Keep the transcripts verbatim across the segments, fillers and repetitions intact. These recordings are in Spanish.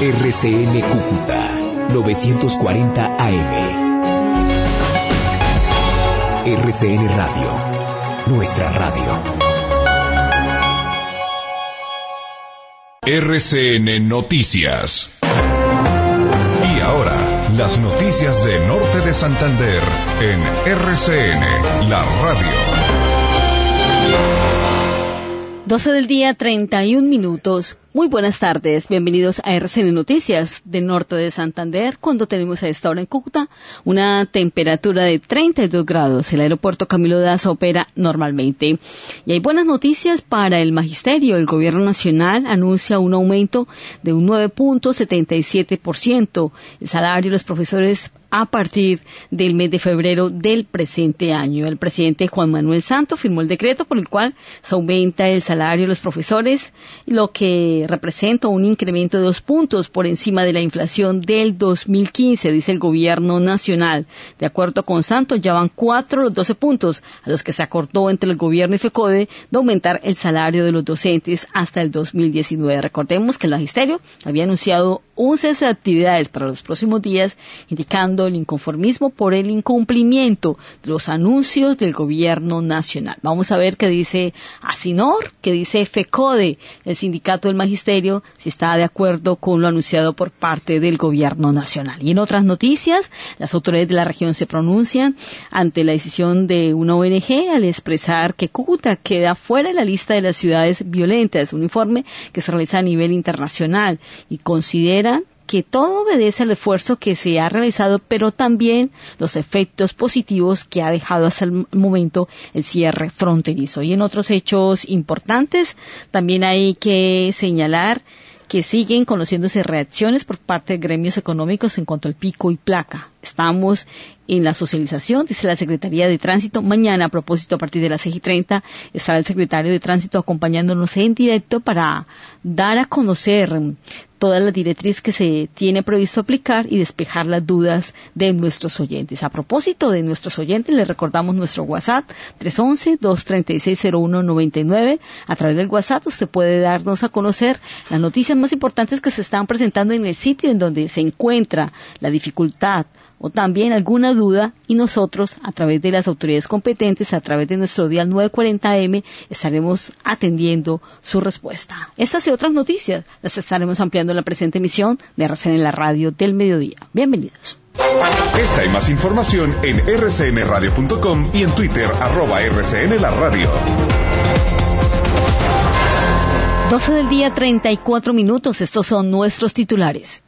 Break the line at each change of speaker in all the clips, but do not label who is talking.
R C N Cúcuta novecientos cuarenta A M. R C N Radio, nuestra radio.
R C N Noticias. Y ahora, las noticias de Norte de Santander en R C N, la radio.
doce del día, treinta y un minutos. Muy buenas tardes, bienvenidos a R C N Noticias de Norte de Santander, cuando tenemos a esta hora en Cúcuta una temperatura de treinta y dos grados. El aeropuerto Camilo Daza opera normalmente. Y hay buenas noticias para el magisterio. El gobierno nacional anuncia un aumento de un nueve punto setenta y siete por ciento. El salario de los profesores a partir del mes de febrero del presente año. El presidente Juan Manuel Santos firmó el decreto por el cual se aumenta el salario de los profesores, lo que representa un incremento de dos puntos por encima de la inflación del dos mil quince, dice el gobierno nacional. De acuerdo con Santos, ya van cuatro los doce puntos a los que se acordó entre el gobierno y FECODE de aumentar el salario de los docentes hasta el dos mil diecinueve. Recordemos que el magisterio había anunciado un cese de actividades para los próximos días, indicando el inconformismo por el incumplimiento de los anuncios del gobierno nacional. Vamos a ver qué dice ASINOR, qué dice FECODE, el sindicato del magisterio, si está de acuerdo con lo anunciado por parte del gobierno nacional. Y en otras noticias, las autoridades de la región se pronuncian ante la decisión de una O N G al expresar que Cúcuta queda fuera de la lista de las ciudades violentas, un informe que se realiza a nivel internacional, y consideran que todo obedece al esfuerzo que se ha realizado, pero también los efectos positivos que ha dejado hasta el momento el cierre fronterizo. Y en otros hechos importantes, también hay que señalar que siguen conociéndose reacciones por parte de gremios económicos en cuanto al pico y placa. Estamos en la socialización, dice la Secretaría de Tránsito. Mañana, a propósito, a partir de las seis y treinta, estará el secretario de Tránsito acompañándonos en directo para dar a conocer todas las directrices que se tiene previsto aplicar y despejar las dudas de nuestros oyentes. A propósito de nuestros oyentes, les recordamos nuestro WhatsApp tres once, dos treinta y seis, cero uno noventa y nueve. A través del WhatsApp usted puede darnos a conocer las noticias más importantes que se están presentando en el sitio en donde se encuentra la dificultad o también alguna duda, y nosotros, a través de las autoridades competentes, a través de nuestro dial nueve cuarenta A M, estaremos atendiendo su respuesta. Estas y otras noticias las estaremos ampliando en la presente emisión de R C N, la radio del mediodía. Bienvenidos.
Esta y más información en r c n radio punto com y en Twitter, arroba R C N la radio.
doce del día, treinta y cuatro minutos. Estos son nuestros titulares.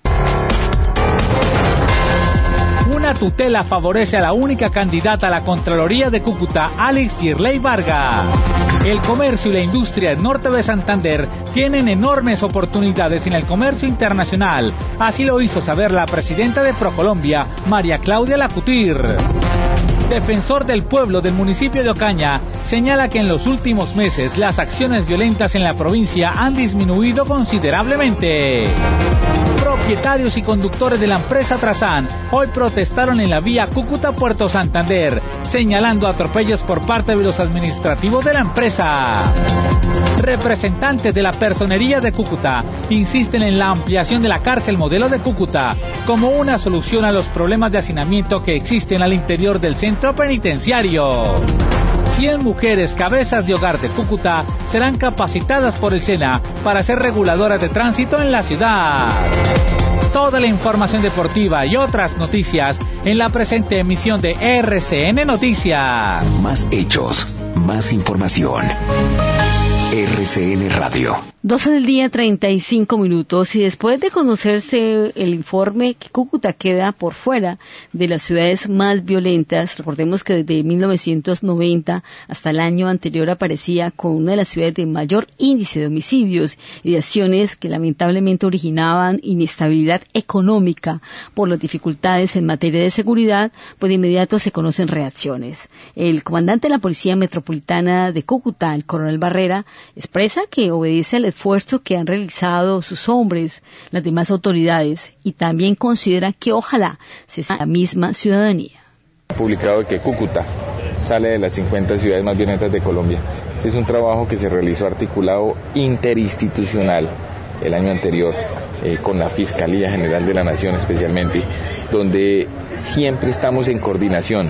Una tutela favorece a la única candidata a la Contraloría de Cúcuta, Alex Girley Vargas. El comercio y la industria del norte de Santander tienen enormes oportunidades en el comercio internacional. Así lo hizo saber la presidenta de Procolombia, María Claudia Lacutir. Defensor del pueblo del municipio de Ocaña señala que en los últimos meses las acciones violentas en la provincia han disminuido considerablemente. Propietarios y conductores de la empresa Trazán hoy protestaron en la vía Cúcuta-Puerto Santander, señalando atropellos por parte de los administrativos de la empresa. Representantes de la Personería de Cúcuta insisten en la ampliación de la cárcel modelo de Cúcuta como una solución a los problemas de hacinamiento que existen al interior del centro penitenciario. cien mujeres cabezas de hogar de Cúcuta serán capacitadas por el SENA para ser reguladoras de tránsito en la ciudad. Toda la información deportiva y otras noticias en la presente emisión de R C N Noticias.
Más hechos, más información. R C N Radio.
doce del día, treinta y cinco minutos, y después de conocerse el informe que Cúcuta queda por fuera de las ciudades más violentas, recordemos que desde mil novecientos noventa hasta el año anterior aparecía con una de las ciudades de mayor índice de homicidios y de acciones que lamentablemente originaban inestabilidad económica por las dificultades en materia de seguridad, pues de inmediato se conocen reacciones. El comandante de la Policía Metropolitana de Cúcuta, el coronel Barrera, expresa que obedece al esfuerzo que han realizado sus hombres, las demás autoridades, y también considera que ojalá se sea la misma ciudadanía.
Publicado que Cúcuta sale de las cincuenta ciudades más violentas de Colombia. Este es un trabajo que se realizó articulado interinstitucional el año anterior, eh, con la Fiscalía General de la Nación especialmente, donde siempre estamos en coordinación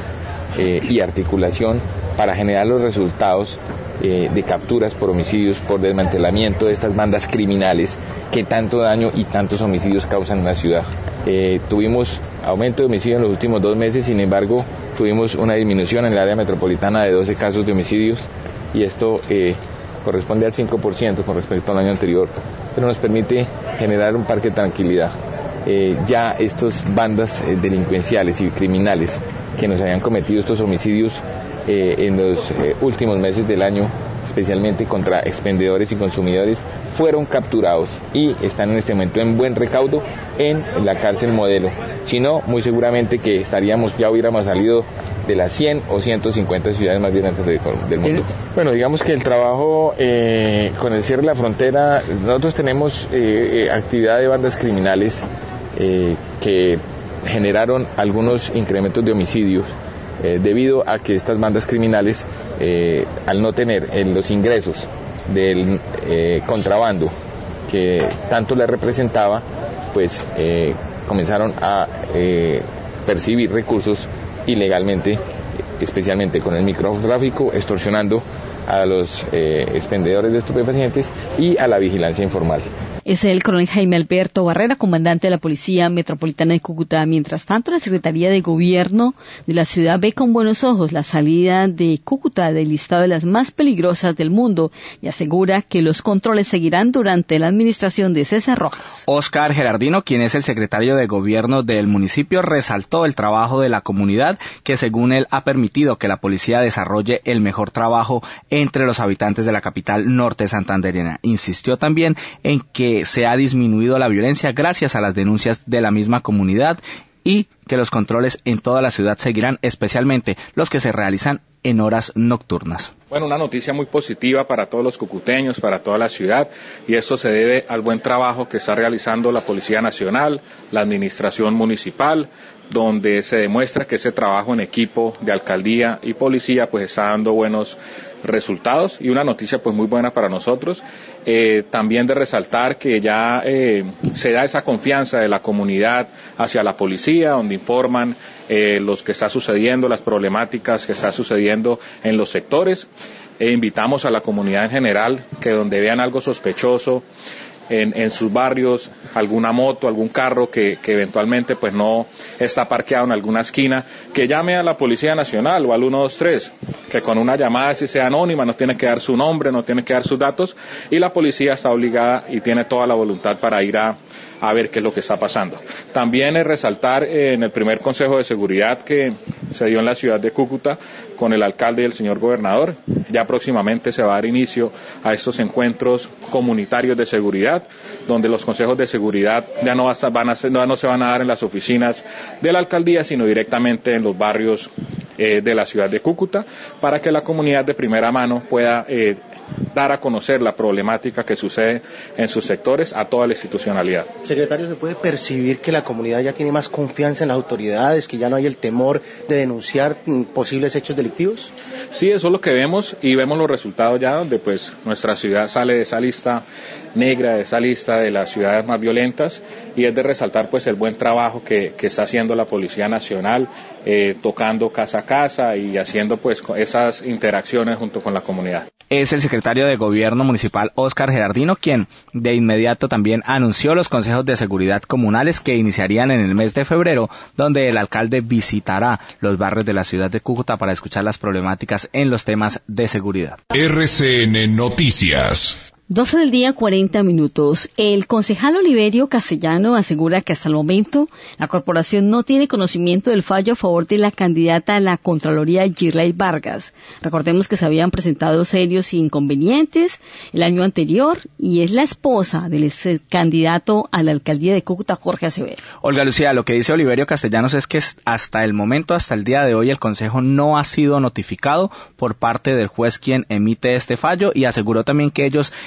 eh, y articulación para generar los resultados eh, de capturas por homicidios, por desmantelamiento de estas bandas criminales que tanto daño y tantos homicidios causan en la ciudad. Eh, tuvimos aumento de homicidios en los últimos dos meses, sin embargo, tuvimos una disminución en el área metropolitana de doce casos de homicidios, y esto eh, corresponde al cinco por ciento con respecto al año anterior, pero nos permite generar un parque de tranquilidad. Eh, ya estas bandas eh, delincuenciales y criminales que nos habían cometido estos homicidios eh, en los eh, últimos meses del año, especialmente contra expendedores y consumidores, fueron capturados y están en este momento en buen recaudo en la cárcel Modelo. Si no, muy seguramente que estaríamos, ya hubiéramos salido de las cien o ciento cincuenta ciudades más violentas de, del mundo. Bueno, digamos que el trabajo eh, con el cierre de la frontera, nosotros tenemos eh, actividad de bandas criminales eh, que generaron algunos incrementos de homicidios eh, debido a que estas bandas criminales, eh, al no tener eh, los ingresos del eh, contrabando que tanto les representaba, pues eh, comenzaron a eh, percibir recursos ilegalmente, especialmente con el microtráfico, extorsionando a los eh, expendedores de estupefacientes y a la vigilancia informal.
Es el coronel Jaime Alberto Barrera, comandante de la Policía Metropolitana de Cúcuta. Mientras tanto, la Secretaría de Gobierno de la ciudad ve con buenos ojos la salida de Cúcuta del listado de las más peligrosas del mundo y asegura que los controles seguirán durante la administración de César Rojas.
Óscar Gerardino, quien es el secretario de Gobierno del municipio, resaltó el trabajo de la comunidad, que según él ha permitido que la policía desarrolle el mejor trabajo entre los habitantes de la capital norte santandereana. Insistió también en que se ha disminuido la violencia gracias a las denuncias de la misma comunidad y que los controles en toda la ciudad seguirán, especialmente los que se realizan en horas nocturnas.
Bueno, una noticia muy positiva para todos los cucuteños, para toda la ciudad, y esto se debe al buen trabajo que está realizando la Policía Nacional, la Administración Municipal, donde se demuestra que ese trabajo en equipo de alcaldía y policía pues está dando buenos resultados, y una noticia pues muy buena para nosotros, eh, también de resaltar que ya eh, se da esa confianza de la comunidad hacia la policía, donde informan eh, los que está sucediendo, las problemáticas que está sucediendo en los sectores. E invitamos a la comunidad en general que donde vean algo sospechoso en, en sus barrios, alguna moto, algún carro que, que eventualmente pues no está parqueado en alguna esquina, que llame a la Policía Nacional o al uno dos tres, que con una llamada, si sea anónima, no tiene que dar su nombre, no tiene que dar sus datos, y la policía está obligada y tiene toda la voluntad para ir a a ver qué es lo que está pasando. También es resaltar eh, en el primer Consejo de Seguridad que se dio en la ciudad de Cúcuta con el alcalde y el señor gobernador. Ya próximamente se va a dar inicio a estos encuentros comunitarios de seguridad, donde los consejos de seguridad ya no, van a ser, no, no se van a dar en las oficinas de la alcaldía, sino directamente en los barrios eh, de la ciudad de Cúcuta, para que la comunidad de primera mano pueda eh, dar a conocer la problemática que sucede en sus sectores a toda la institucionalidad.
Secretario, ¿se puede percibir que la comunidad ya tiene más confianza en las autoridades, que ya no hay el temor de denunciar posibles hechos delictivos?
Sí, eso es lo que vemos, y vemos los resultados ya, donde pues nuestra ciudad sale de esa lista negra, de esa lista de las ciudades más violentas, y es de resaltar pues el buen trabajo que, que está haciendo la Policía Nacional, eh, tocando casa a casa y haciendo pues esas interacciones junto con la comunidad.
Es el secretario de Gobierno Municipal, Óscar Gerardino, quien de inmediato también anunció los consejos de seguridad comunales que iniciarían en el mes de febrero, donde el alcalde visitará los barrios de la ciudad de Cúcuta para escuchar las problemáticas en los temas de seguridad.
R C N Noticias.
doce del día, cuarenta minutos. El concejal Oliverio Castellano asegura que hasta el momento la corporación no tiene conocimiento del fallo a favor de la candidata a la Contraloría Girley Vargas. Recordemos que se habían presentado serios inconvenientes el año anterior y es la esposa del candidato a la alcaldía de Cúcuta, Jorge Acevedo.
Olga Lucía, lo que dice Oliverio Castellanos es que hasta el momento, hasta el día de hoy, el consejo no ha sido notificado por parte del juez quien emite este fallo, y aseguró también que ellos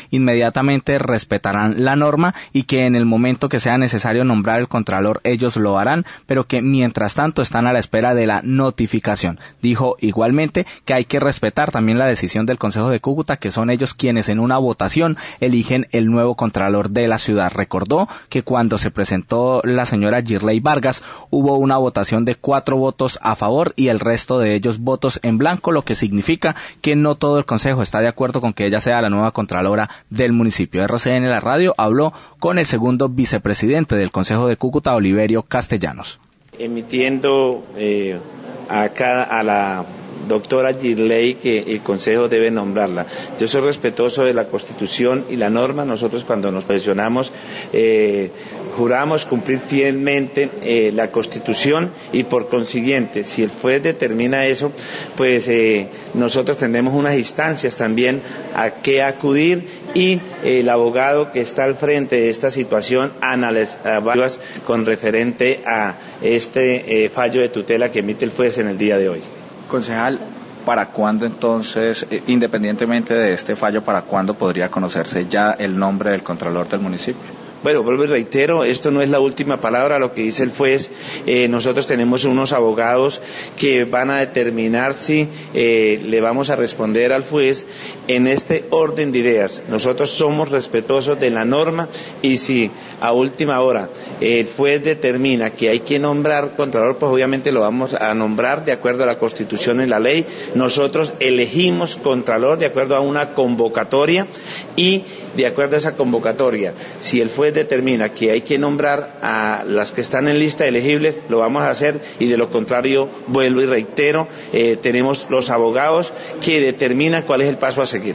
inmediatamente respetarán la norma y que en el momento que sea necesario nombrar el contralor ellos lo harán, pero que mientras tanto están a la espera de la notificación. Dijo igualmente que hay que respetar también la decisión del Consejo de Cúcuta, que son ellos quienes en una votación eligen el nuevo contralor de la ciudad. Recordó que cuando se presentó la señora Girley Vargas hubo una votación de cuatro votos a favor y el resto de ellos votos en blanco, lo que significa que no todo el Consejo está de acuerdo con que ella sea la nueva contralora del municipio. R C N La Radio habló con el segundo vicepresidente del Consejo de Cúcuta, Oliverio Castellanos.
Emitiendo eh, acá a la doctora Girley que el Consejo debe nombrarla. Yo soy respetuoso de la Constitución y la norma. Nosotros cuando nos posicionamos eh, juramos cumplir fielmente eh, la Constitución y por consiguiente, si el juez determina eso, pues eh, nosotros tendremos unas instancias también a qué acudir y eh, el abogado que está al frente de esta situación analiza con referente a este eh, fallo de tutela que emite el juez en el día de hoy.
Concejal, ¿para cuándo entonces, eh, independientemente de este fallo, para cuándo podría conocerse ya el nombre del contralor del municipio?
Bueno, vuelvo y reitero, esto no es la última palabra, lo que dice el juez. Eh, nosotros tenemos unos abogados que van a determinar si eh, le vamos a responder al juez en este orden de ideas. Nosotros somos respetuosos de la norma y si a última hora el juez determina que hay que nombrar contralor, pues obviamente lo vamos a nombrar de acuerdo a la Constitución y la ley. Nosotros elegimos contralor de acuerdo a una convocatoria y de acuerdo a esa convocatoria, si el juez determina que hay que nombrar a las que están en lista elegibles, lo vamos a hacer y de lo contrario, vuelvo y reitero, eh, tenemos los abogados que determinan cuál es el paso a seguir.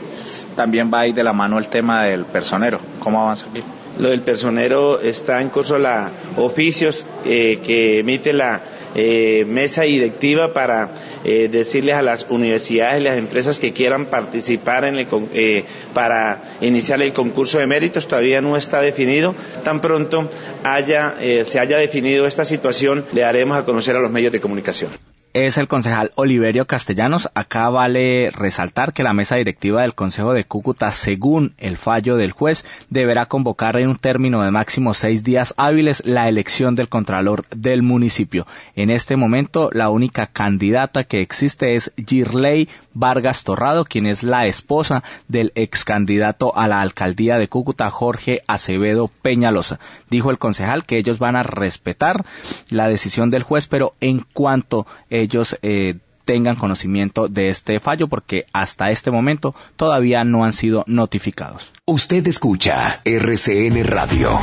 También va ahí de la mano el tema del personero. ¿Cómo avanza aquí?
Lo del personero está en curso la oficios eh, que emite la eh, mesa directiva para eh, decirles a las universidades y las empresas que quieran participar en el eh, para iniciar el concurso de méritos. Todavía no está definido. Tan pronto haya eh, se haya definido esta situación, le daremos a conocer a los medios de comunicación.
Es el concejal Oliverio Castellanos. Acá vale resaltar que la mesa directiva del Consejo de Cúcuta, según el fallo del juez, deberá convocar en un término de máximo seis días hábiles la elección del contralor del municipio. En este momento, la única candidata que existe es Girley Vargas Torrado, quien es la esposa del ex candidato a la alcaldía de Cúcuta, Jorge Acevedo Peñalosa. Dijo el concejal que ellos van a respetar la decisión del juez, pero en cuanto ellos eh, tengan conocimiento de este fallo, porque hasta este momento todavía no han sido notificados.
Usted escucha R C N Radio.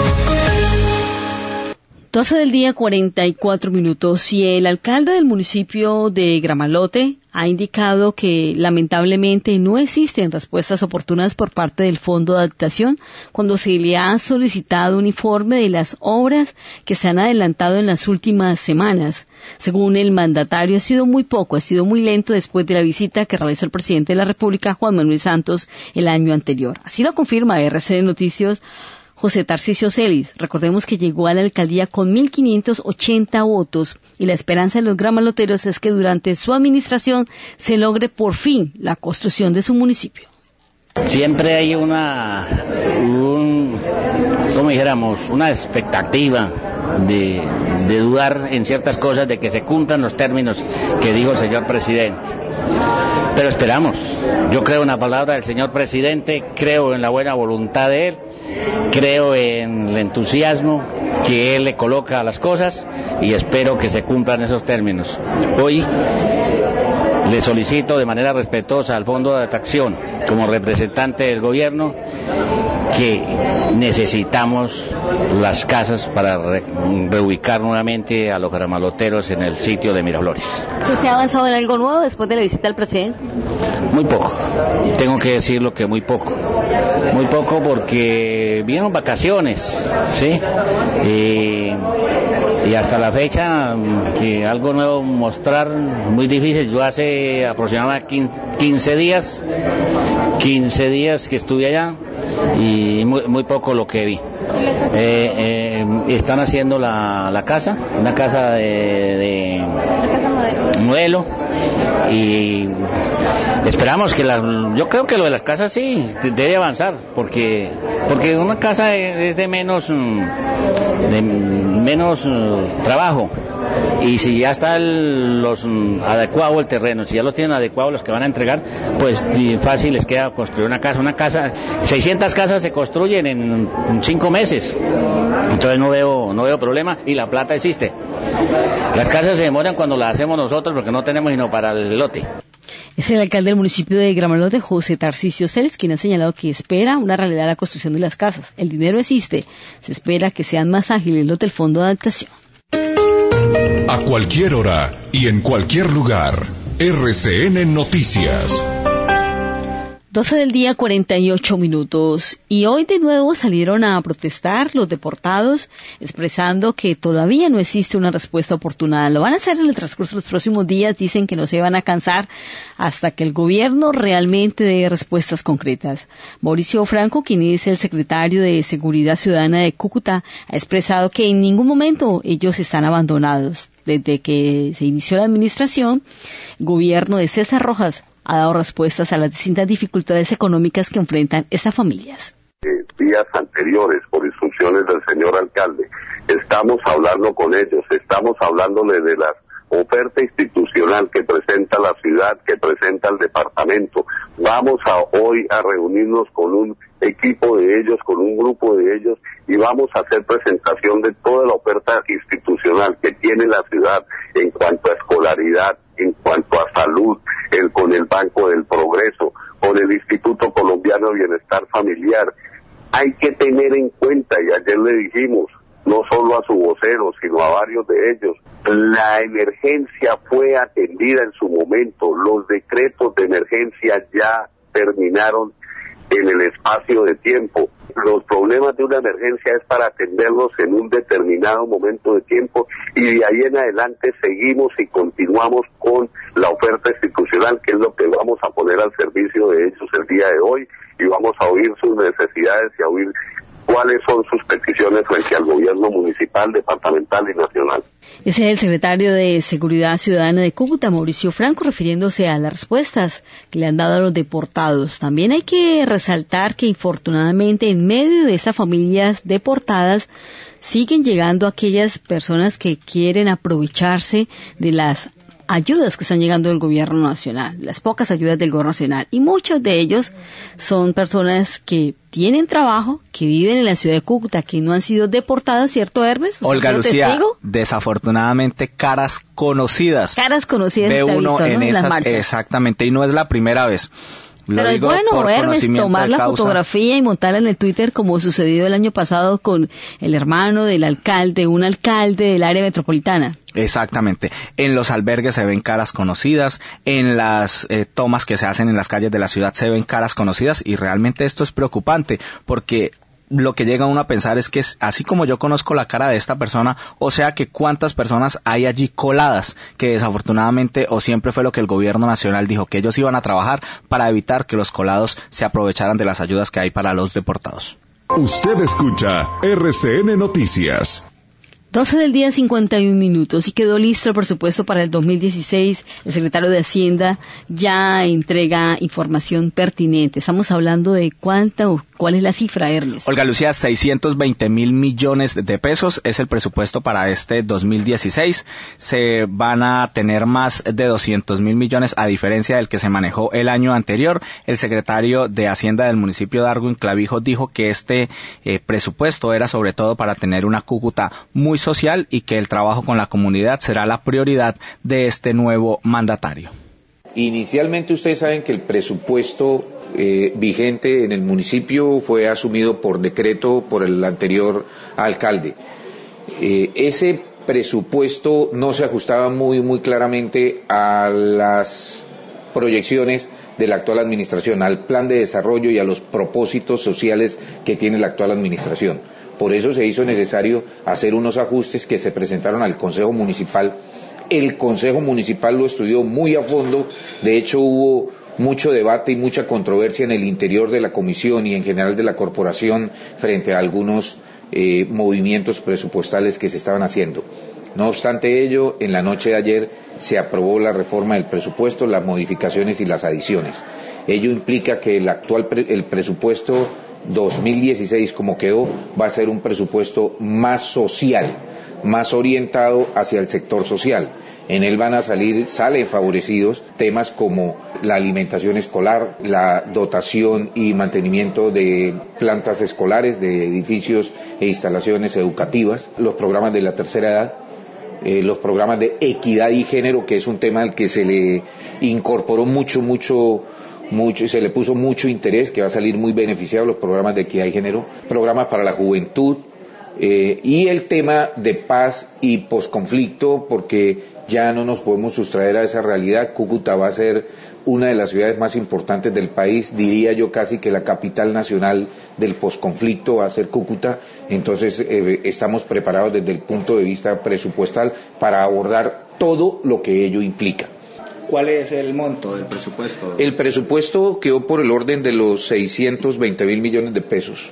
doce del día, cuarenta y cuatro minutos, y el alcalde del municipio de Gramalote ha indicado que lamentablemente no existen respuestas oportunas por parte del Fondo de Adaptación cuando se le ha solicitado un informe de las obras que se han adelantado en las últimas semanas. Según el mandatario, ha sido muy poco, ha sido muy lento después de la visita que realizó el presidente de la República, Juan Manuel Santos, el año anterior. Así lo confirma R C N Noticias José Tarcisio Celis. Recordemos que llegó a la alcaldía con mil quinientos ochenta votos y la esperanza de los gramaloteros es que durante su administración se logre por fin la construcción de su municipio.
Siempre hay una, un, como dijéramos, una expectativa de, de dudar en ciertas cosas, de que se cumplan los términos que dijo el señor presidente. Pero esperamos. Yo creo en la palabra del señor presidente, creo en la buena voluntad de él, creo en el entusiasmo que él le coloca a las cosas y espero que se cumplan esos términos. Hoy le solicito de manera respetuosa al Fondo de Adaptación, como representante del gobierno, que necesitamos las casas para re reubicar nuevamente a los gramaloteros en el sitio de Miraflores.
¿Se ha avanzado en algo nuevo después de la visita del presidente?
Muy poco, tengo que decirlo que muy poco, muy poco porque vienen vacaciones, ¿sí? Y, y hasta la fecha, que algo nuevo mostrar, muy difícil. Yo hace aproximadamente quince días, quince días que estuve allá y muy, muy poco lo que vi. Eh, eh, están haciendo la, la casa, una casa de, de modelo, y esperamos que la, yo creo que lo de las casas sí debe avanzar, porque porque una casa es de menos de menos trabajo, y si ya está el, los adecuado el terreno, si ya lo tienen adecuado los que van a entregar, pues fácil les queda construir una casa. Una casa, seiscientas casas se construyen en cinco meses, entonces no veo no veo problema, y la plata existe. Las casas se demoran cuando las hacemos nosotros porque no tenemos sino para el lote.
Es el alcalde del municipio de Gramalote, José Tarcisio Celes, quien ha señalado que espera una realidad de la construcción de las casas. El dinero existe, se espera que sean más ágiles los del Fondo de Adaptación.
A cualquier hora y en cualquier lugar, R C N Noticias.
doce del día, cuarenta y ocho minutos. Y hoy de nuevo salieron a protestar los deportados, expresando que todavía no existe una respuesta oportuna. Lo van a hacer en el transcurso de los próximos días. Dicen que no se van a cansar hasta que el gobierno realmente dé respuestas concretas. Mauricio Franco, quien es el secretario de Seguridad Ciudadana de Cúcuta, ha expresado que en ningún momento ellos están abandonados. Desde que se inició la administración, el gobierno de César Rojas ha dado respuestas a las distintas dificultades económicas que enfrentan estas familias.
Eh, días anteriores, por instrucciones del señor alcalde, estamos hablando con ellos, estamos hablándole de la oferta institucional que presenta la ciudad, que presenta el departamento. Vamos a hoy a reunirnos con un equipo de ellos, con un grupo de ellos, y vamos a hacer presentación de toda la oferta institucional que tiene la ciudad en cuanto a escolaridad, en cuanto a salud, el, con el Banco del Progreso, con el Instituto Colombiano de Bienestar Familiar. Hay que tener en cuenta, y ayer le dijimos, no solo a su vocero, sino a varios de ellos, la emergencia fue atendida en su momento, los decretos de emergencia ya terminaron en el espacio de tiempo. Los problemas de una emergencia es para atenderlos en un determinado momento de tiempo, y de ahí en adelante seguimos y continuamos con la oferta institucional, que es lo que vamos a poner al servicio de ellos el día de hoy, y vamos a oír sus necesidades y a oír cuáles son sus peticiones frente al gobierno municipal, departamental y nacional.
Ese es el secretario de Seguridad Ciudadana de Cúcuta, Mauricio Franco, refiriéndose a las respuestas que le han dado a los deportados. También hay que resaltar que, infortunadamente, en medio de esas familias deportadas, siguen llegando aquellas personas que quieren aprovecharse de las ayudas que están llegando del gobierno nacional, las pocas ayudas del gobierno nacional, y muchos de ellos son personas que tienen trabajo, que viven en la ciudad de Cúcuta, que no han sido deportadas, ¿cierto, Hermes?
Olga Lucía, testigo? Desafortunadamente caras conocidas.
Caras conocidas
de uno
visto,
en
¿no?
esas,
en las marchas.
Exactamente, y no es la primera vez. Lo
Pero es bueno, Hermes, tomar la
causa.
fotografía y montarla en el Twitter, como sucedió el año pasado con el hermano del alcalde, un alcalde del área metropolitana.
Exactamente. En los albergues se ven caras conocidas, en las eh, tomas que se hacen en las calles de la ciudad se ven caras conocidas, y realmente esto es preocupante, porque lo que llega uno a pensar es que así como yo conozco la cara de esta persona, o sea que cuántas personas hay allí coladas, que desafortunadamente, o siempre fue lo que el gobierno nacional dijo, que ellos iban a trabajar para evitar que los colados se aprovecharan de las ayudas que hay para los deportados.
Usted escucha R C N Noticias.
doce del día, cincuenta y un minutos, y quedó listo el presupuesto para el dos mil dieciséis. El secretario de Hacienda ya entrega información pertinente. Estamos hablando de cuánto, cuál es la cifra, Hermes.
Olga Lucía, seiscientos veinte mil millones de pesos es el presupuesto para este dos mil dieciséis. Se van a tener más de doscientos mil millones, a diferencia del que se manejó el año anterior. El secretario de Hacienda del municipio de Darwin, Clavijo, dijo que este eh, presupuesto era sobre todo para tener una Cúcuta muy social, y que el trabajo con la comunidad será la prioridad de este nuevo mandatario.
Inicialmente ustedes saben que el presupuesto eh, vigente en el municipio fue asumido por decreto por el anterior alcalde. Eh, ese presupuesto no se ajustaba muy muy claramente a las proyecciones de la actual administración, al plan de desarrollo y a los propósitos sociales que tiene la actual administración. Por eso se hizo necesario hacer unos ajustes que se presentaron al Consejo Municipal. El Consejo Municipal lo estudió muy a fondo, de hecho hubo mucho debate y mucha controversia en el interior de la comisión y en general de la corporación frente a algunos eh, movimientos presupuestales que se estaban haciendo. No obstante ello, en la noche de ayer se aprobó la reforma del presupuesto, las modificaciones y las adiciones. Ello implica que el actual pre- el presupuesto dos mil dieciséis, como quedó, va a ser un presupuesto más social, más orientado hacia el sector social. En él van a salir, salen favorecidos temas como la alimentación escolar, la dotación y mantenimiento de plantas escolares, de edificios e instalaciones educativas, los programas de la tercera edad, eh, los programas de equidad y género, que es un tema al que se le incorporó mucho, mucho, mucho, y se le puso mucho interés, que va a salir muy beneficiado, los programas de equidad y género, programas para la juventud, eh, y el tema de paz y posconflicto, porque ya no nos podemos sustraer a esa realidad. Cúcuta va a ser una de las ciudades más importantes del país, diría yo casi que la capital nacional del posconflicto va a ser Cúcuta, entonces eh, estamos preparados desde el punto de vista presupuestal para abordar todo lo que ello implica.
¿Cuál es el monto del presupuesto?
El presupuesto quedó por el orden de los seiscientos veinte mil millones de pesos.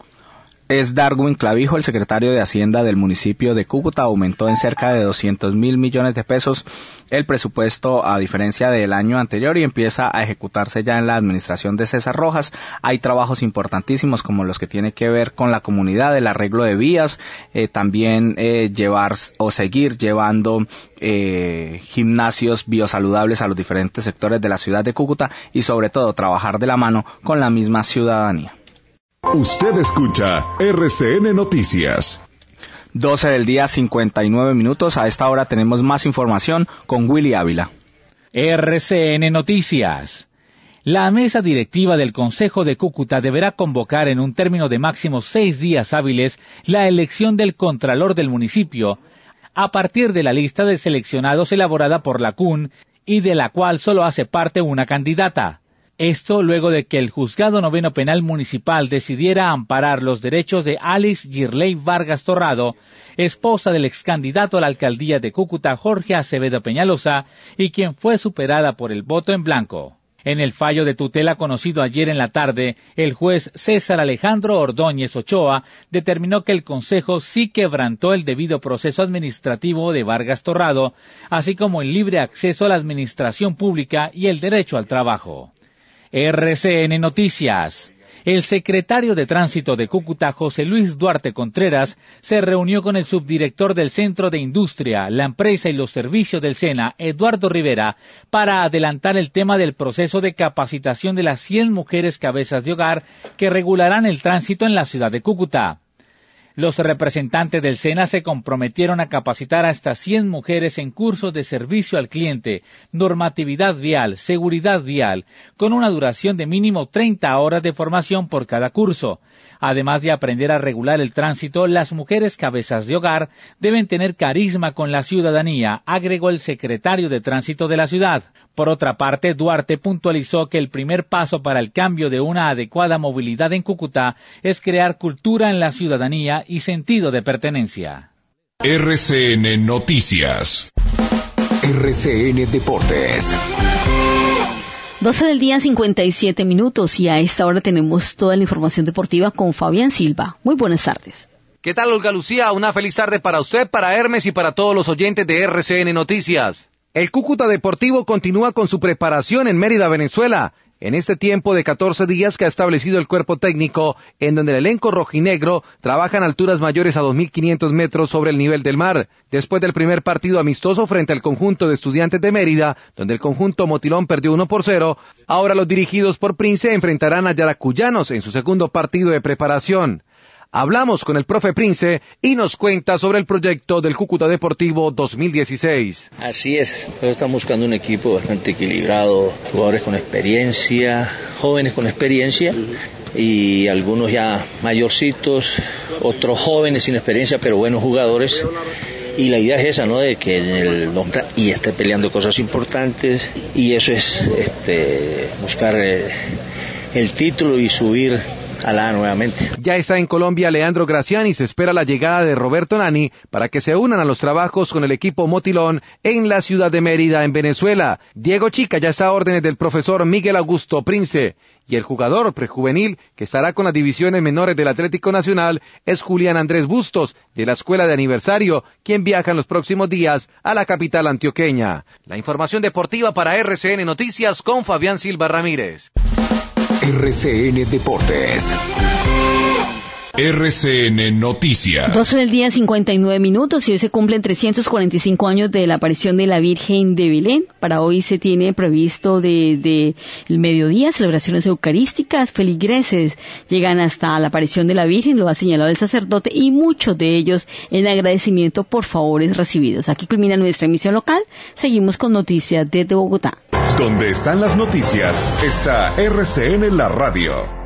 Es Darwin Clavijo, el secretario de Hacienda del municipio de Cúcuta. Aumentó en cerca de doscientos mil millones de pesos el presupuesto a diferencia del año anterior y empieza a ejecutarse ya en la administración de César Rojas. Hay trabajos importantísimos como los que tienen que ver con la comunidad, el arreglo de vías, eh, también eh, llevar o seguir llevando eh, gimnasios biosaludables a los diferentes sectores de la ciudad de Cúcuta y sobre todo trabajar de la mano con la misma ciudadanía.
Usted escucha R C N Noticias.
doce del día, cincuenta y nueve minutos. A esta hora tenemos más información con Willy Ávila.
R C N Noticias. La mesa directiva del Consejo de Cúcuta deberá convocar en un término de máximo seis días hábiles la elección del contralor del municipio, a partir de la lista de seleccionados elaborada por la C U N y de la cual solo hace parte una candidata. Esto luego de que el Juzgado Noveno Penal Municipal decidiera amparar los derechos de Alex Girley Vargas Torrado, esposa del excandidato a la alcaldía de Cúcuta Jorge Acevedo Peñalosa, y quien fue superada por el voto en blanco. En el fallo de tutela conocido ayer en la tarde, el juez César Alejandro Ordóñez Ochoa determinó que el Consejo sí quebrantó el debido proceso administrativo de Vargas Torrado, así como el libre acceso a la administración pública y el derecho al trabajo. R C N Noticias. El secretario de Tránsito de Cúcuta, José Luis Duarte Contreras, se reunió con el subdirector del Centro de Industria, la Empresa y los Servicios del SENA, Eduardo Rivera, para adelantar el tema del proceso de capacitación de las cien mujeres cabezas de hogar que regularán el tránsito en la ciudad de Cúcuta. Los representantes del SENA se comprometieron a capacitar a estas cien mujeres en cursos de servicio al cliente, normatividad vial, seguridad vial, con una duración de mínimo treinta horas de formación por cada curso. Además de aprender a regular el tránsito, las mujeres cabezas de hogar deben tener carisma con la ciudadanía, agregó el secretario de Tránsito de la ciudad. Por otra parte, Duarte puntualizó que el primer paso para el cambio de una adecuada movilidad en Cúcuta es crear cultura en la ciudadanía y sentido de pertenencia.
R C N Noticias.
R C N Deportes.
doce del día, cincuenta y siete minutos, y a esta hora tenemos toda la información deportiva con Fabián Silva. Muy buenas tardes.
¿Qué tal, Olga Lucía? Una feliz tarde para usted, para Hermes y para todos los oyentes de R C N Noticias. El Cúcuta Deportivo continúa con su preparación en Mérida, Venezuela, en este tiempo de catorce días que ha establecido el cuerpo técnico, en donde el elenco rojinegro trabaja en alturas mayores a dos mil quinientos metros sobre el nivel del mar. Después del primer partido amistoso frente al conjunto de Estudiantes de Mérida, donde el conjunto Motilón perdió uno por cero, ahora los dirigidos por Prince enfrentarán a Yaracuyanos en su segundo partido de preparación. Hablamos con el profe Prince y nos cuenta sobre el proyecto del Cúcuta Deportivo dos mil dieciséis.
Así es, estamos buscando un equipo bastante equilibrado, jugadores con experiencia, jóvenes con experiencia y algunos ya mayorcitos, otros jóvenes sin experiencia pero buenos jugadores. Y la idea es esa, ¿no? De que en el y esté peleando cosas importantes, y eso es este buscar eh, el título y subir alada nuevamente.
Ya está en Colombia Leandro Gracián y se espera la llegada de Roberto Nani para que se unan a los trabajos con el equipo Motilón en la ciudad de Mérida, en Venezuela. Diego Chica ya está a órdenes del profesor Miguel Augusto Prince. Y el jugador prejuvenil que estará con las divisiones menores del Atlético Nacional es Julián Andrés Bustos, de la Escuela de Aniversario, quien viaja en los próximos días a la capital antioqueña. La información deportiva para R C N Noticias con Fabián Silva Ramírez.
R C N Deportes. R C N Noticias.
doce del día, cincuenta y nueve minutos, y hoy se cumplen trescientos cuarenta y cinco años de la aparición de la Virgen de Belén. Para hoy se tiene previsto desde el mediodía celebraciones eucarísticas. Feligreses llegan hasta la aparición de la Virgen, lo ha señalado el sacerdote, y muchos de ellos en agradecimiento por favores recibidos. Aquí culmina nuestra emisión local. Seguimos con noticias desde Bogotá.
Donde están las noticias, está R C N La Radio.